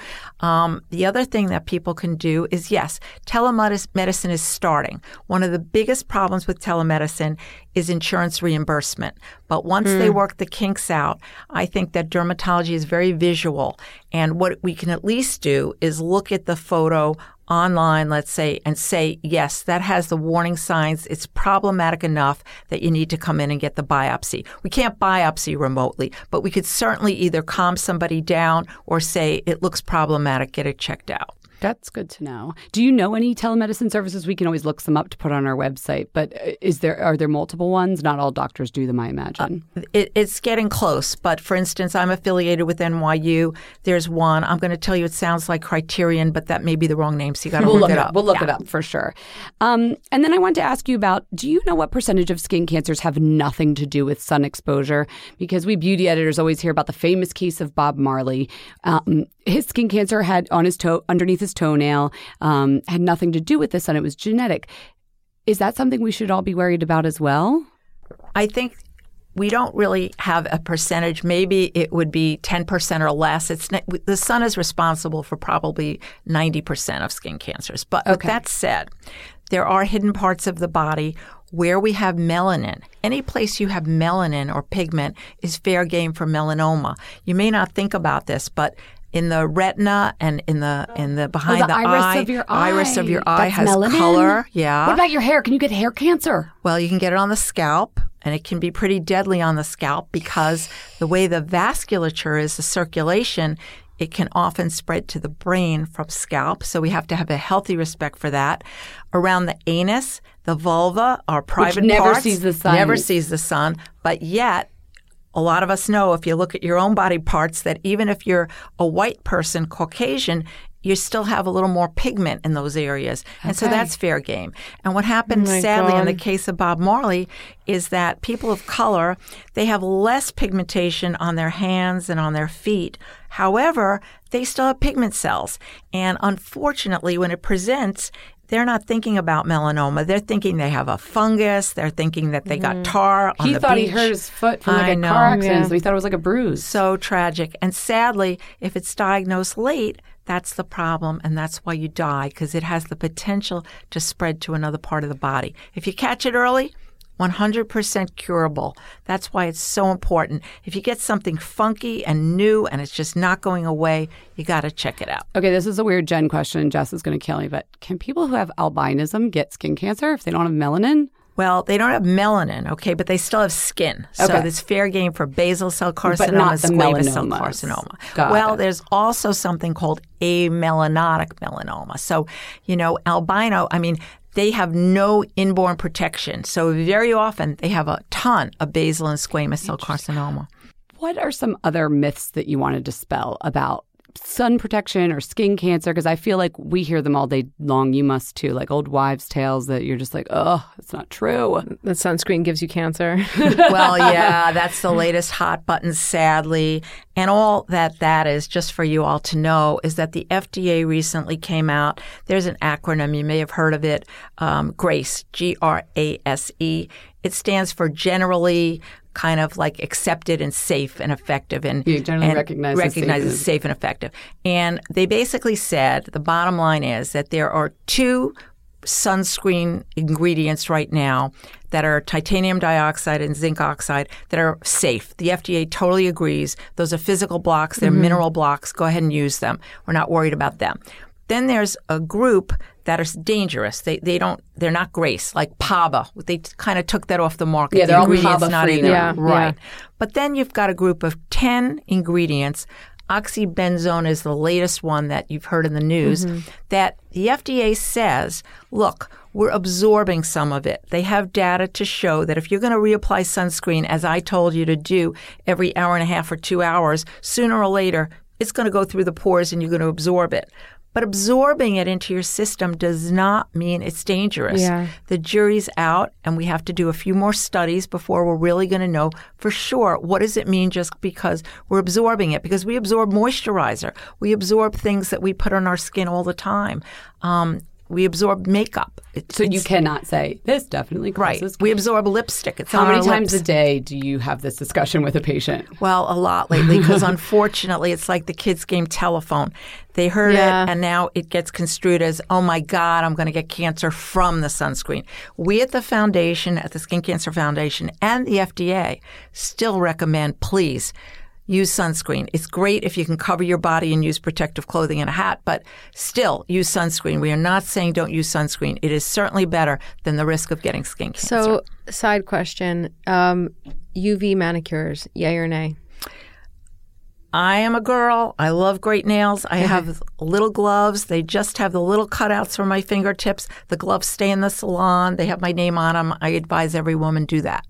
Speaker 7: The other thing that people can do is, yes, telemedicine is starting. One of the biggest problems with telemedicine is insurance reimbursement. But once they work the kinks out, I think that dermatology is very visual. And what we can at least do is look at the photo online, let's say, and say, yes, that has the warning signs. It's problematic enough that you need to come in and get the biopsy. We can't biopsy remotely, but we could certainly either calm somebody down or say, it looks problematic, get it checked out.
Speaker 2: That's good to know. Do you know any telemedicine services? We can always look them up to put on our website, but are there multiple ones? Not all doctors do them, I imagine.
Speaker 7: It's getting close, but for instance, I'm affiliated with NYU. There's one. I'm going to tell you it sounds like Criterion, but that may be the wrong name, so you got to look it up.
Speaker 2: We'll look it up for sure. And then I wanted to ask you about, do you know what percentage of skin cancers have nothing to do with sun exposure? Because we beauty editors always hear about the famous case of Bob Marley. His skin cancer had on his underneath his toenail, had nothing to do with the sun. It was genetic. Is that something we should all be worried about as well?
Speaker 7: I think we don't really have a percentage. Maybe it would be 10% or less. The sun is responsible for probably 90% of skin cancers. But with that said, there are hidden parts of the body where we have melanin. Any place you have melanin or pigment is fair game for melanoma. You may not think about this, but in the retina and in the behind the iris of your eye has
Speaker 2: melanin?
Speaker 7: color. Yeah.
Speaker 2: What about your hair? Can you get hair cancer?
Speaker 7: Well, you can get it on the scalp, and it can be pretty deadly on the scalp because the way the vasculature is, the circulation, it can often spread to the brain from scalp. So we have to have a healthy respect for that. Around the anus, the vulva, our private
Speaker 2: Which never
Speaker 7: parts,
Speaker 2: sees the sun.
Speaker 7: never sees the sun, but yet a lot of us know if you look at your own body parts that even if you're a white person, Caucasian, you still have a little more pigment in those areas. And so that's fair game. And what happened, sadly, in the case of Bob Marley is that people of color, they have less pigmentation on their hands and on their feet. However, they still have pigment cells. And unfortunately, when it presents, they're not thinking about melanoma. They're thinking they have a fungus. They're thinking that they got tar on the beach.
Speaker 2: He thought he hurt his foot from like a car accident, so he thought it was like a bruise.
Speaker 7: So tragic. And sadly, if it's diagnosed late, that's the problem, and that's why you die, because it has the potential to spread to another part of the body. If you catch it early, 100% curable. That's why it's so important. If you get something funky and new and it's just not going away, you got to check it out.
Speaker 2: Okay, this is a weird Jen question, and Jess is going to kill me, but can people who have albinism get skin cancer if they don't have melanin?
Speaker 7: Well, they don't have melanin, okay, but they still have skin. So it's fair game for basal cell carcinoma,
Speaker 2: not the
Speaker 7: squamous cell
Speaker 2: melanomas.
Speaker 7: carcinoma. Well, there's also something called amelanotic melanoma. So, albino, they have no inborn protection. So very often they have a ton of basal and squamous cell carcinoma.
Speaker 2: What are some other myths that you want to dispel about sun protection or skin cancer? Because I feel like we hear them all day long. You must too, like old wives' tales that you're just like, oh, it's not true.
Speaker 1: That sunscreen gives you cancer.
Speaker 7: Well, yeah, that's the latest hot button, sadly. And all that is, just for you all to know, is that the FDA recently came out. There's an acronym. You may have heard of it, GRACE, G-R-A-S-E. It stands for generally kind of like accepted and safe and effective. And
Speaker 2: generally recognized
Speaker 7: as safe and effective. And they basically said, the bottom line is that there are two sunscreen ingredients right now that are titanium dioxide and zinc oxide that are safe. The FDA totally agrees. Those are physical blocks. They're mineral blocks. Go ahead and use them. We're not worried about them. Then there's a group that are dangerous. They're not Grace, like PABA. They kind of took that off the market.
Speaker 2: Yeah, they're all
Speaker 7: ingredients
Speaker 2: PABA
Speaker 7: not
Speaker 2: free
Speaker 7: in there.
Speaker 2: now.
Speaker 7: Right. But then you've got a group of 10 ingredients. Oxybenzone is the latest one that you've heard in the news that the FDA says, look, we're absorbing some of it. They have data to show that if you're going to reapply sunscreen, as I told you to do every hour and a half or 2 hours, sooner or later, it's going to go through the pores and you're going to absorb it. But absorbing it into your system does not mean it's dangerous.
Speaker 1: Yeah.
Speaker 7: The jury's out, and we have to do a few more studies before we're really going to know for sure what does it mean just because we're absorbing it. Because we absorb moisturizer. We absorb things that we put on our skin all the time. We absorb makeup.
Speaker 2: So you cannot say, this definitely
Speaker 7: Right.
Speaker 2: causes
Speaker 7: We absorb lipstick. It's
Speaker 2: How
Speaker 7: on
Speaker 2: many
Speaker 7: our
Speaker 2: times
Speaker 7: lips.
Speaker 2: a day do you have this discussion with a patient?
Speaker 7: Well, a lot lately because unfortunately it's like the kids' game telephone. They heard
Speaker 1: Yeah.
Speaker 7: it and now it gets construed as, oh my God, I'm going to get cancer from the sunscreen. We at the foundation, at the Skin Cancer Foundation and the FDA still recommend, please, use sunscreen. It's great if you can cover your body and use protective clothing and a hat, but still use sunscreen. We are not saying don't use sunscreen. It is certainly better than the risk of getting skin cancer.
Speaker 1: So, side question: UV manicures, yay or nay?
Speaker 7: I am a girl. I love great nails. I have little gloves. They just have the little cutouts for my fingertips. The gloves stay in the salon. They have my name on them. I advise every woman do that.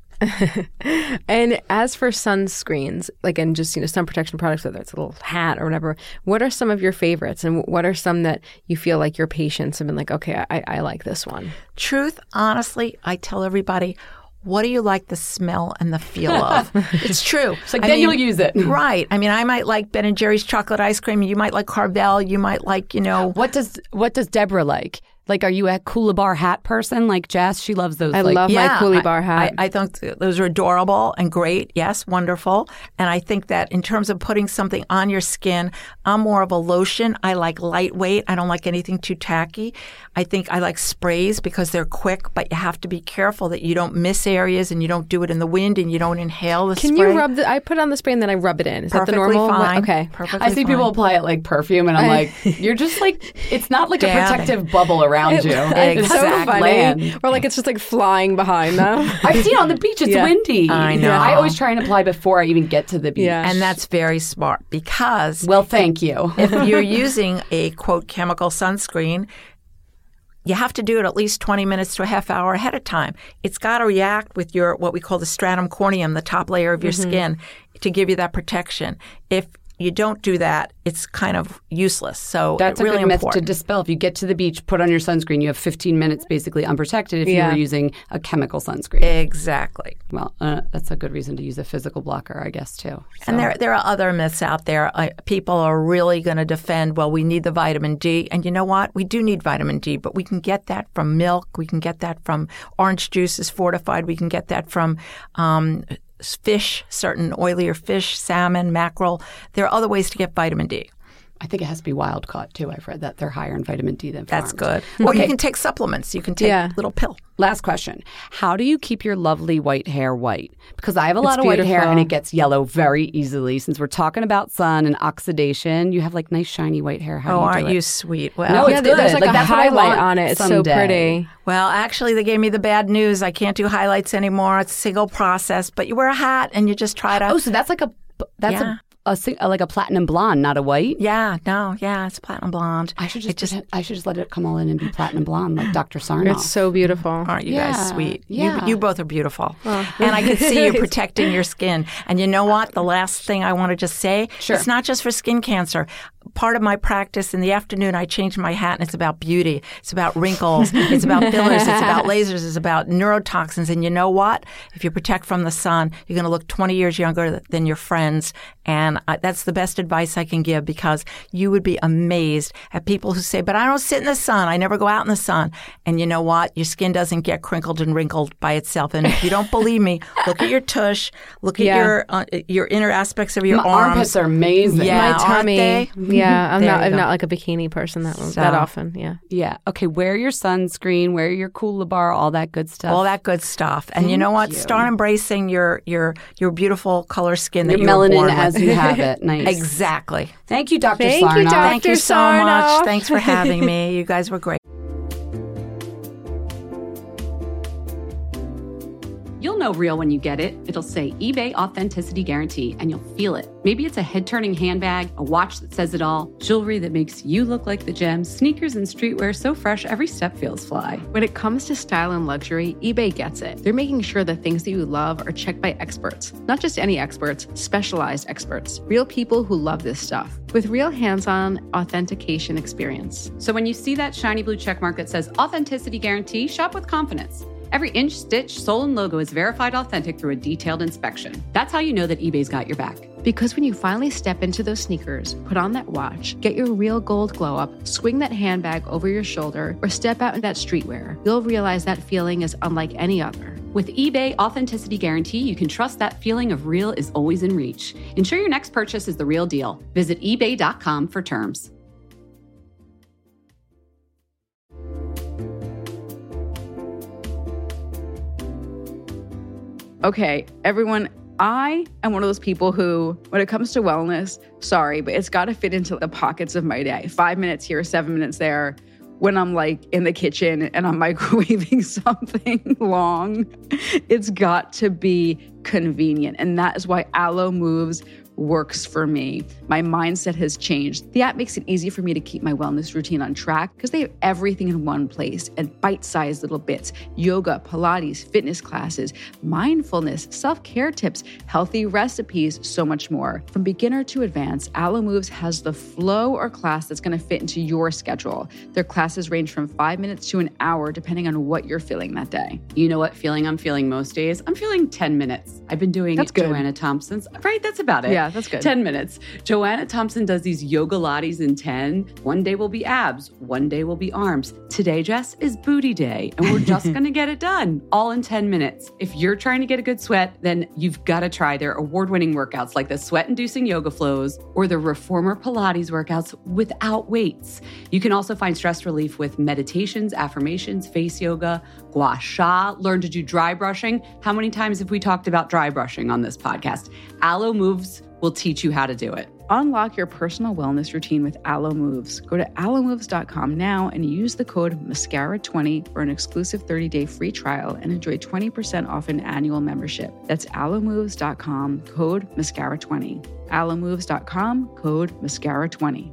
Speaker 1: And as for sunscreens, like, and just, sun protection products, whether it's a little hat or whatever, what are some of your favorites? And what are some that you feel like your patients have been like, okay, I like this one?
Speaker 7: Truth, honestly, I tell everybody, what do you like the smell and the feel of? It's true.
Speaker 2: It's like, then you'll use it.
Speaker 7: Right. I mean, I might like Ben & Jerry's chocolate ice cream. You might like Carvel. You might like,
Speaker 2: What does Deborah like? Like, are you a Coolibar hat person like Jess? She loves those.
Speaker 1: I love my Coolibar hat.
Speaker 7: I think those are adorable and great. Yes, wonderful. And I think that in terms of putting something on your skin, I'm more of a lotion. I like lightweight. I don't like anything too tacky. I think I like sprays because they're quick, but you have to be careful that you don't miss areas and you don't do it in the wind and you don't inhale the spray.
Speaker 1: Can you rub I put it on the spray and then I rub it in. Is
Speaker 7: Perfectly
Speaker 1: that the normal?
Speaker 7: fine.
Speaker 1: Okay.
Speaker 7: Perfectly
Speaker 2: I see
Speaker 7: fine.
Speaker 2: people apply it like perfume, and I'm like, you're just like, it's not like a
Speaker 7: Dabbing.
Speaker 2: protective bubble around you.
Speaker 1: It's so
Speaker 7: Exactly.
Speaker 1: funny.
Speaker 2: Land.
Speaker 1: Or like it's just like flying behind them.
Speaker 2: I've seen it on the beach. It's
Speaker 1: Yeah.
Speaker 2: windy.
Speaker 7: I know.
Speaker 2: I always try and apply before I even get to the beach.
Speaker 1: Yeah.
Speaker 7: And that's very smart because
Speaker 2: Well, thank you.
Speaker 7: if you're using a, quote, chemical sunscreen, you have to do it at least 20 minutes to a half hour ahead of time. It's got to react with your what we call the stratum corneum, the top layer of your skin, to give you that protection. If you don't do that, it's kind of useless. So
Speaker 2: That's
Speaker 7: really
Speaker 2: a good myth
Speaker 7: important.
Speaker 2: to dispel. If you get to the beach, put on your sunscreen. You have 15 minutes basically unprotected if
Speaker 1: Yeah.
Speaker 2: you were using a chemical sunscreen.
Speaker 7: Exactly.
Speaker 2: Well, that's a good reason to use a physical blocker, I guess, too.
Speaker 7: And there are other myths out there. People are really going to defend, well, we need the vitamin D. And you know what? We do need vitamin D, but we can get that from milk. We can get that from orange juices fortified. We can get that from fish, certain oilier fish, salmon, mackerel. There are other ways to get vitamin D.
Speaker 2: I think it has to be wild caught, too. I've read that they're higher in vitamin D than
Speaker 7: That's
Speaker 2: farmed.
Speaker 7: good. Or
Speaker 2: Okay.
Speaker 7: you can take supplements. You can take
Speaker 1: Yeah.
Speaker 7: little pill.
Speaker 2: Last question. How do you keep your lovely white hair white? Because I have a lot of white hair
Speaker 1: beautiful.
Speaker 2: and it gets yellow very easily. Since we're talking about sun and oxidation, you have like nice shiny white hair. How do you
Speaker 7: aren't
Speaker 2: do it?
Speaker 7: you sweet? Well,
Speaker 2: No, it's good.
Speaker 1: There's like a
Speaker 2: that's what I
Speaker 1: highlight
Speaker 2: want
Speaker 1: on it. It's so
Speaker 2: someday.
Speaker 1: pretty.
Speaker 7: Well, actually, they gave me the bad news. I can't do highlights anymore. It's a single process. But you wear a hat and you just try to.
Speaker 2: Oh, so that's like
Speaker 7: Yeah.
Speaker 2: like a platinum blonde, not a white.
Speaker 7: Yeah, no, yeah, it's platinum blonde.
Speaker 2: I should just let it come all in and be platinum blonde like Dr. Sarnoff.
Speaker 1: It's so beautiful.
Speaker 7: Aren't you
Speaker 2: Yeah,
Speaker 7: guys sweet?
Speaker 2: yeah.
Speaker 7: You both are beautiful. And I can see you protecting your skin. And you know what? The last thing I want to just say,
Speaker 2: Sure.
Speaker 7: it's not just for skin cancer. Part of my practice in the afternoon, I change my hat and it's about beauty. It's about wrinkles. It's about fillers. It's about lasers. It's about neurotoxins. And you know what? If you protect from the sun, you're going to look 20 years younger than your friends. And that's the best advice I can give because you would be amazed at people who say, but I don't sit in the sun. I never go out in the sun. And you know what? Your skin doesn't get crinkled and wrinkled by itself. And if you don't believe me, look at your tush. Look at your inner aspects of your
Speaker 2: My
Speaker 7: arms.
Speaker 2: armpits are amazing.
Speaker 7: Yeah,
Speaker 1: My
Speaker 7: aren't
Speaker 1: tummy.
Speaker 7: they?
Speaker 1: Yeah. Yeah, I'm
Speaker 7: There you
Speaker 1: not
Speaker 7: go.
Speaker 1: like a bikini person that
Speaker 7: So-
Speaker 1: often. Yeah.
Speaker 2: Yeah. Okay. Wear your sunscreen. Wear your Coolabar. All that good stuff.
Speaker 7: All that good stuff. And you know what? Start embracing your beautiful color skin that
Speaker 2: Your
Speaker 7: you were
Speaker 2: melanin
Speaker 7: born
Speaker 2: as
Speaker 7: with.
Speaker 2: you have it. Nice.
Speaker 7: Exactly.
Speaker 2: Thank you, Dr.
Speaker 1: Thank you,
Speaker 2: Sarnoff.
Speaker 1: Dr.
Speaker 7: Thank you so
Speaker 1: Sarnoff.
Speaker 7: much. Thanks for having me. You guys were great.
Speaker 2: You'll know real when you get it. It'll say eBay Authenticity Guarantee, and you'll feel it. Maybe it's a head-turning handbag, a watch that says it all, jewelry that makes you look like the gems, sneakers and streetwear so fresh every step feels fly.
Speaker 8: When it comes to style and luxury, eBay gets it. They're making sure the things that you love are checked by experts. Not just any experts, specialized experts. Real people who love this stuff. With real hands-on authentication experience.
Speaker 2: So when you see that shiny blue checkmark that says Authenticity Guarantee, shop with confidence. Every inch, stitch, sole, and logo is verified authentic through a detailed inspection. That's how you know that eBay's got your back.
Speaker 8: Because when you finally step into those sneakers, put on that watch, get your real gold glow up, swing that handbag over your shoulder, or step out in that streetwear, you'll realize that feeling is unlike any other.
Speaker 2: With eBay Authenticity Guarantee, you can trust that feeling of real is always in reach. Ensure your next purchase is the real deal. Visit ebay.com for terms.
Speaker 8: Okay, everyone, I am one of those people who, when it comes to wellness, sorry, but it's got to fit into the pockets of my day. 5 minutes here, 7 minutes there. When I'm like in the kitchen and I'm microwaving something long, it's got to be convenient. And that is why Alo Moves works for me. My mindset has changed. The app makes it easy for me to keep my wellness routine on track because they have everything in one place and bite-sized little bits: yoga, Pilates, fitness classes, mindfulness, self-care tips, healthy recipes, so much more. From beginner to advanced, Alo Moves has the flow or class that's going to fit into your schedule. Their classes range from 5 minutes to an hour, depending on what you're feeling that day.
Speaker 2: You know what feeling I'm feeling most days? I'm feeling 10 minutes. I've been doing
Speaker 8: That's good.
Speaker 2: Joanna Thompson's. Right, that's about it.
Speaker 8: Yeah, that's good.
Speaker 2: 10 minutes. Joanna Thompson does these yoga lattes in 10. One day will be abs. One day will be arms. Today, Jess, is booty day. And we're just going to get it done all in 10 minutes. If you're trying to get a good sweat, then you've got to try their award-winning workouts like the sweat-inducing yoga flows or the reformer Pilates workouts without weights. You can also find stress relief with meditations, affirmations, face yoga, gua sha, learn to do dry brushing. How many times have we talked about dry brushing on this podcast? Alo Moves will teach you how to do it.
Speaker 8: Unlock your personal wellness routine with Alo Moves. Go to alomoves.com now and use the code MASCARA20 for an exclusive 30-day free trial and enjoy 20% off an annual membership. That's alomoves.com, code MASCARA20. alomoves.com, code MASCARA20.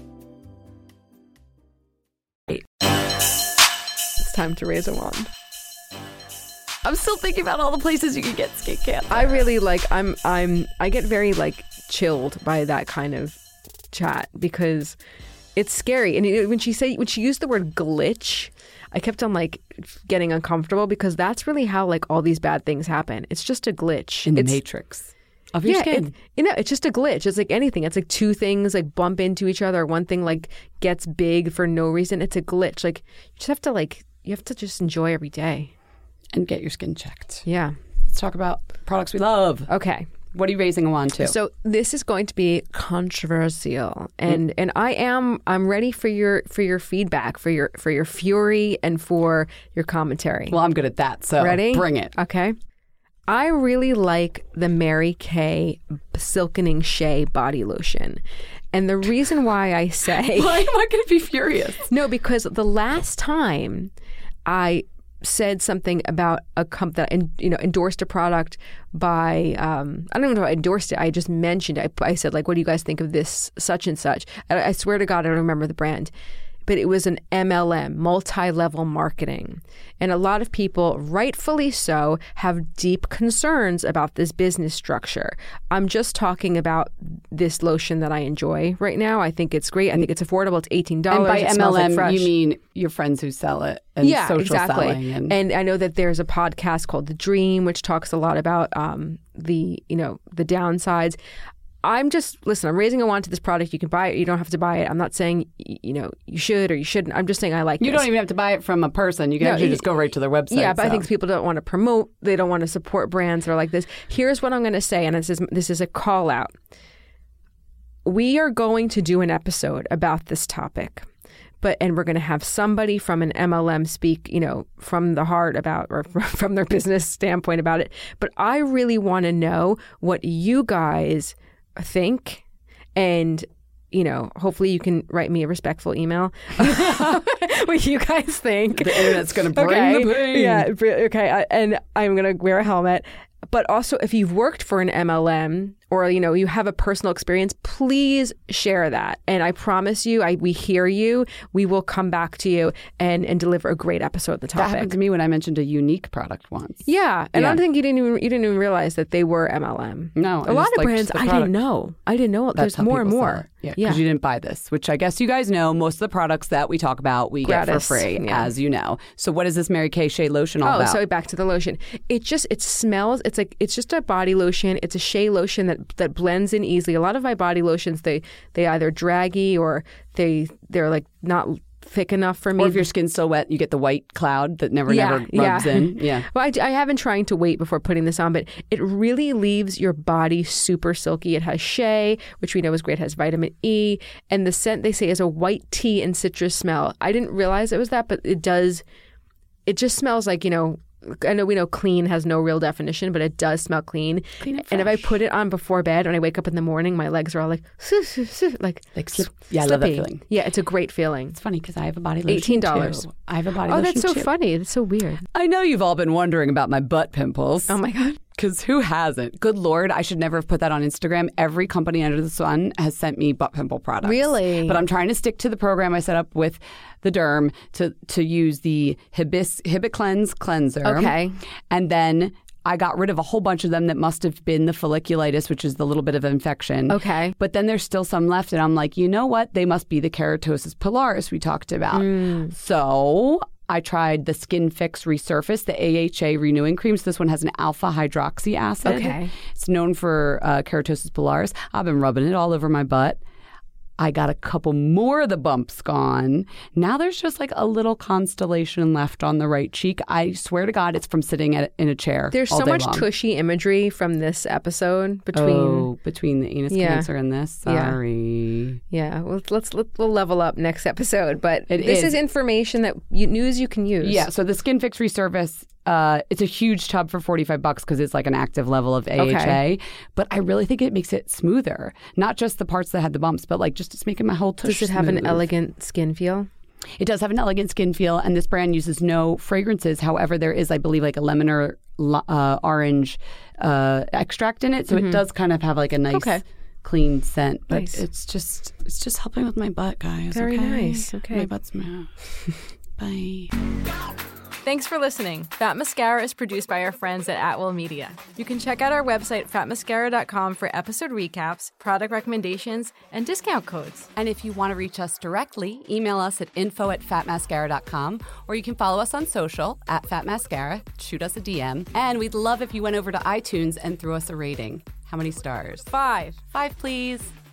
Speaker 1: It's time to raise a wand.
Speaker 2: I'm still thinking about all the places you can get skincare.
Speaker 1: I really I get very like chilled by that kind of chat because it's scary. And when she used the word glitch, I kept on like getting uncomfortable because that's really how like all these bad things happen. It's just a glitch
Speaker 2: In the
Speaker 1: It's-
Speaker 2: matrix of your skin.
Speaker 1: It's just a glitch. It's like anything. It's like two things like bump into each other. One thing like gets big for no reason. It's a glitch. Like you have to just enjoy every day.
Speaker 2: And get your skin checked.
Speaker 1: Yeah.
Speaker 2: Let's talk about products we love.
Speaker 1: Okay.
Speaker 2: What are you raising a wand to?
Speaker 1: So this is going to be controversial, and I'm ready for your feedback, for your fury, and for your commentary.
Speaker 2: Well, I'm good at that, so
Speaker 1: Ready?
Speaker 2: Bring it.
Speaker 1: Okay. I really like the Mary Kay Silkening Shea body lotion, and the reason why I say
Speaker 2: Why am I going to be furious?
Speaker 1: no, because the last time I said something about a company that endorsed a product by I don't even know if I endorsed it. I just mentioned it. I said like, what do you guys think of this such and such? I swear to God I don't remember the brand, but it was an MLM, multi-level marketing, and a lot of people, rightfully so, have deep concerns about this business structure. I'm just talking about this lotion that I enjoy right now. I think it's great. I think it's affordable. It's $18.
Speaker 2: And by
Speaker 1: It smells like
Speaker 2: MLM,
Speaker 1: fresh.
Speaker 2: you mean your friends who sell it and social
Speaker 1: exactly.
Speaker 2: selling.
Speaker 1: And I know that there's a podcast called The Dream, which talks a lot about the downsides. I'm raising a wand to this product. You can buy it. You don't have to buy it. I'm not saying, you should or you shouldn't. I'm just saying I like
Speaker 2: You
Speaker 1: this.
Speaker 2: don't even have to buy it from a person. You can actually just go right to their website.
Speaker 1: Yeah, but I
Speaker 2: so.
Speaker 1: think people don't want to promote. They don't want to support brands that are like this. Here's what I'm going to say, and this is a call out. we are going to do an episode about this topic. And we're going to have somebody from an MLM speak, from the heart about, or from their business standpoint about it. But I really want to know what you guys think. And, hopefully you can write me a respectful email. What you guys think.
Speaker 2: The internet's going to bring the pain.
Speaker 1: Yeah. Okay. And I'm going to wear a helmet. But also, if you've worked for an MLM or, you have a personal experience, please share that. And I promise you, we hear you. We will come back to you and deliver a great episode of the topic.
Speaker 2: That happened to me when I mentioned a unique product once.
Speaker 1: Yeah. And I don't think you didn't even realize that they were MLM.
Speaker 2: No.
Speaker 1: A lot of brands, I didn't know. There's more and more.
Speaker 2: Yeah. Because you didn't buy this, which I guess you guys know. Most of the products that we talk about, we get for free, as you know. So what is this Mary Kay Shea lotion all about?
Speaker 1: So back to the lotion. It smells, it's just a body lotion. It's a shea lotion that blends in easily. A lot of my body lotions, they either draggy or they're like not thick enough for me.
Speaker 2: Or if your skin's still wet, you get the white cloud that never rubs in. Yeah.
Speaker 1: Well, I have been trying to wait before putting this on, but it really leaves your body super silky. It has shea, which we know is great. It has vitamin E. And the scent, they say, is a white tea and citrus smell. I didn't realize it was that, but it does. It just smells like, I know we know clean has no real definition, but it does smell clean. And if I put it on before bed, when I wake up in the morning, my legs are all like
Speaker 2: slip. Yeah, I love that feeling.
Speaker 1: Yeah, it's a great feeling.
Speaker 2: It's funny because I have a body lotion
Speaker 1: $18.
Speaker 2: too. I have a body lotion
Speaker 1: Oh, that's so
Speaker 2: too.
Speaker 1: funny. It's so weird.
Speaker 2: I know you've all been wondering about my butt pimples.
Speaker 1: Oh my God.
Speaker 2: Because who hasn't? Good Lord, I should never have put that on Instagram. Every company under the sun has sent me butt pimple products.
Speaker 1: Really?
Speaker 2: But I'm trying to stick to the program I set up with the derm to use the Hibiclens cleanser.
Speaker 1: Okay.
Speaker 2: And then I got rid of a whole bunch of them that must have been the folliculitis, which is the little bit of infection.
Speaker 1: Okay.
Speaker 2: But then there's still some left. And I'm like, you know what? They must be the keratosis pilaris we talked about. So I tried the Skin Fix Resurface, the AHA Renewing Creams. This one has an alpha hydroxy acid.
Speaker 1: Okay.
Speaker 2: It's known for keratosis pilaris. I've been rubbing it all over my butt. I got a couple more of the bumps gone. Now there's just like a little constellation left on the right cheek. I swear to God, it's from sitting in a chair.
Speaker 1: There's
Speaker 2: all
Speaker 1: so
Speaker 2: day
Speaker 1: much
Speaker 2: long.
Speaker 1: tushy imagery from this episode between
Speaker 2: the anus cancer and this. Sorry.
Speaker 1: Yeah, we'll level up next episode. But this
Speaker 2: is
Speaker 1: is information that news you can use.
Speaker 2: Yeah. So the Skin Fix Resurface. It's a huge tub for $45 because it's like an active level of AHA.
Speaker 1: Okay.
Speaker 2: But I really think it makes it smoother. Not just the parts that had the bumps, but like just it's making my whole tush
Speaker 1: Does it have an
Speaker 2: smooth.
Speaker 1: elegant skin feel?
Speaker 2: It does have an elegant skin feel, and this brand uses no fragrances. However, there is, I believe, like a lemon or orange extract in it, so it does kind of have like a nice, clean scent. But it's just helping with my butt, guys.
Speaker 1: Very nice. Okay,
Speaker 2: my butt's mad. Bye.
Speaker 1: Thanks for listening. Fat Mascara is produced by our friends at Atwell Media. You can check out our website, fatmascara.com, for episode recaps, product recommendations, and discount codes.
Speaker 2: And if you want to reach us directly, email us at info@fatmascara.com, or you can follow us on social @fatmascara, shoot us a DM, and we'd love if you went over to iTunes and threw us a rating. How many stars?
Speaker 1: 5.
Speaker 2: 5, please.